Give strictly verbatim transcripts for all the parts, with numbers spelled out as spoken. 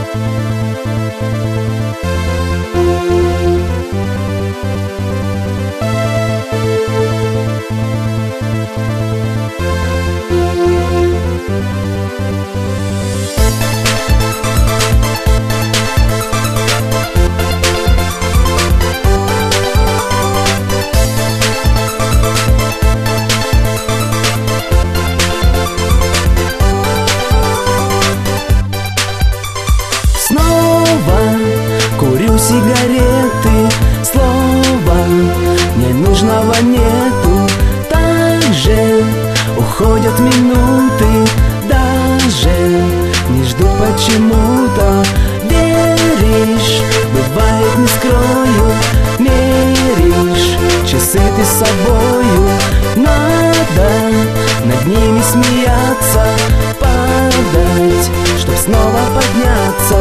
Сигареты, слова ненужного нету. Также уходят минуты, даже не ждут почему-то. Веришь, бывает, не скрою, меришь часы ты с собою. Надо над ними смеяться, падать, чтоб снова подняться.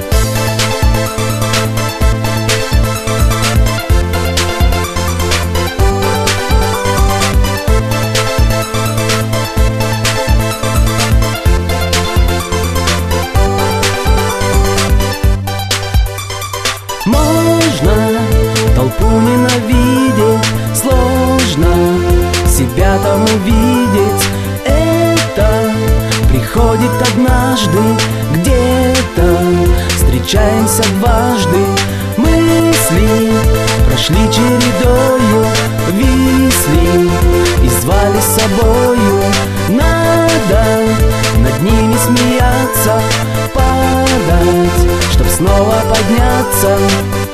Можно толпу ненавидеть, сложно себя там увидеть. Это приходит однажды, где-то встречаемся дважды. Мысли прошли чередою, висли и звали с собою. Надо над ними смеяться, падать, чтоб снова подняться.